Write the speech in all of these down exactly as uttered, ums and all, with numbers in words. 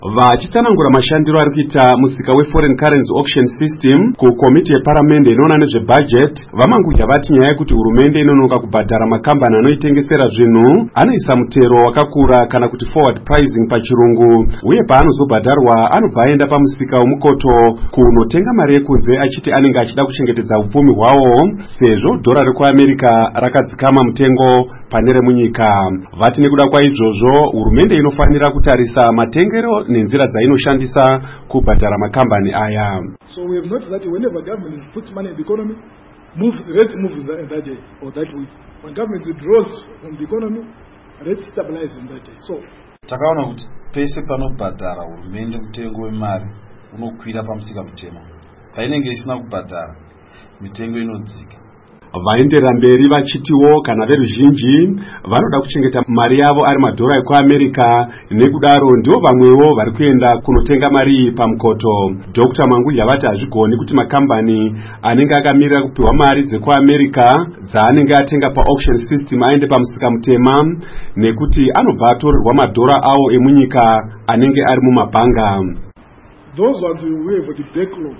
Vachitsanangura mashandiro ari kuita musika weForeign Currency Auction System kukomiti yeparamende inoona nezvebudget, vamanguja vati nyaya yekuti hurumende inonoka kubhadhara makambani anoitengesera zvinhu anoisa mutero wakakura kana kuti forward pricing pachirungu, uye paanozobhadharwa anobva aenda pamusika wemukoto kunotenga mari yekunze achiti anenge achida kuchengetedza upfumi hwawo sezvo dhora rekuAmerica rakadzikama mutengo pane remunyika. Vati nekuda kwaizvozvo hurumende inofanira kutarisa matengero nenzira dzainoshandisa kubhadhara makambani aya. So we have noticed that whenever government puts money in the economy, moves, rates moves that day or that week. When government withdraws from the economy, rates stabilize in that day. So takaona kuti pese panobhadhara hurumende mutengo wemari unokwira pamusika mutema, painenge isina kubhadhara mitengo inodzika. Vaenderera mberi vachitiwo kana veruzhinji vanoda kuchengeta mari yavo ari madhora ekuAmerica, nekudaro ndivo vamwewo vari kuenda kunotenga mari pamukoto. Doctor Mangudya vati hazvigoni kuti makambani anenge akamirira kupiwa mari dzekuAmerica dzaanenge atenga paauction system aende pamusika mutema, nekuti anobva atorerwa madhora awo emunyika anenge ari mumabhanga. Those ones who have the backlog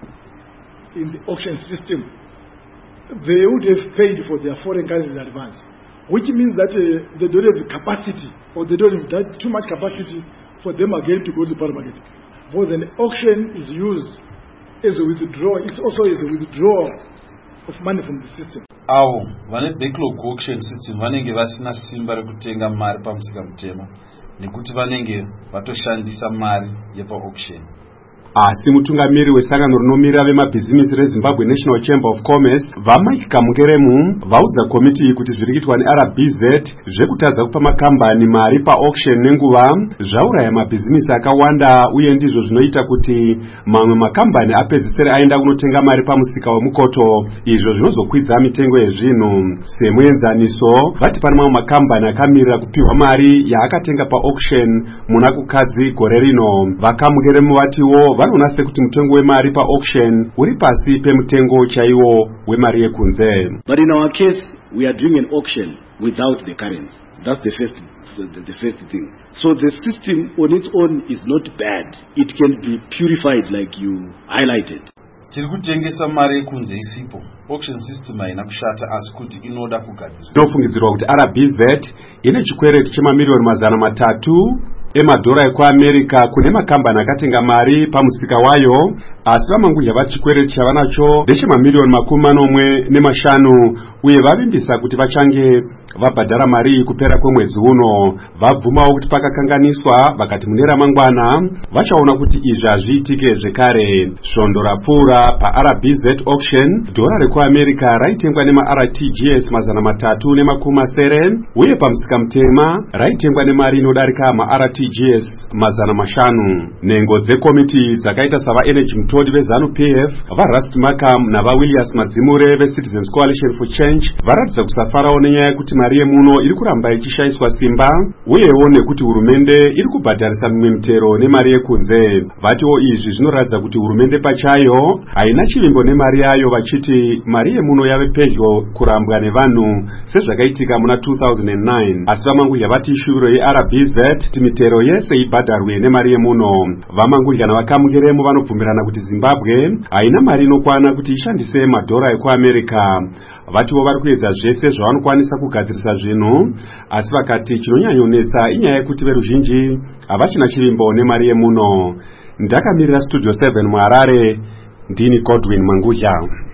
in the auction system, they would have paid for their foreign currency in advance, which means that uh, they don't have the capacity, or they don't have that too much capacity for them again to go to the power market. Because an auction is used as a withdrawal, it's also as a withdrawal of money from the system. Avo vane backlog auction system vanenge vasina simba rekutenga mari pamusika mutema, nekuti vanenge vatoshandisa mari yepa auction. Asi mutungamiri wesangano rinomira vemabhizimisi reZimbabwe National Chamber of Commerce vaMike Kamukeremu vaudza komiti kuti zviri kuitwa neR B Z zvekutadza kupa makambani mari paauction nenguva zvauraya mabhizimisi akawanda, uye ndizvo zvinoita kuti mamwe makambani apedzisire aenda kunotenga mari pamusika wemukoto, izvo zvinozokwidza mitengo yezvinhu. Semuenzaniso vati pane mamwe makambani akamirira kupiwa mari yaakatenga paauction muna kukadzi gore rino. VaKamukeremu vatiwo vanona sekuti mutengo wemari paauction uri pasi pemutengo chaiwo wemari yekunze. But in our case we are doing an auction without the currency. That's the first the, the first thing. So the system on its own is not bad. It can be purified like you highlighted. Tiri kutengesa mari yekunze isipo. Auction system haina kushata asi kuti inoda kugadzirwa. Ndofungidzirwa kuti R B Z ine chikwereti chemamiliyoni mazana matatu emadhora ekuAmerica kune makambani akatenga mari pamusika wayo, asi vaMangudya vati chikwereti chavanacho ndechemamiliyoni makumi manomwe nemashanu, uye vavimbisa kuti vachange vabhadhara mari kupera kwemwedzi uno. Vabvumawo kuti pakakanganiswa vakati mune ramangwana vachaona kuti izvi hazviitike zvekare. Svondo rapfuura paR B Z auction dhora rekuAmerica raitengwa nemaR T G S mazana matatu nemakumi masere, uye pamusika mutema raitengwa nemari inodarika maR T G S mazana mashanu. Nengo dzekomiti dzakaita sava Energy Mtodi veZanu P F, vaRust Markham navaWilliams Madzimure veCitizens Coalition for Change varatidza kusafarawo nenyaya yekuti mari yemuno iri kuramba ichishayiswa simba, uyewo nekuti hurumende iri kubhadharisa mimwe mitero nemari yekunze. Vatiwo izvi zvinoratidza kuti hurumende pachayo haina chivimbo nemari yayo, vachiti mari yemuno yave pedyo kurambwa nevanhu sezvakaitika muna two thousand nine. Asi vaMangudya vati ishuviro yeR B Z kuti mitero yese ibhadharwe nemari yemuno. VaMangudya navaKamukeremu vanobvumirana kuti Zimbabwe haina mari inokwana kuti ishandise madhora ekuAmerica. Vatiwo vari kuedza zvese zvavanokwanisa kugadzirisa zvinhu, asi vakati chinonyanyonetsa inyaya yekuti veruzhinji havachina chivimbo nemari yemuno. Ndakamirira Studio seven muHarare, ndini Godwin Mangudya.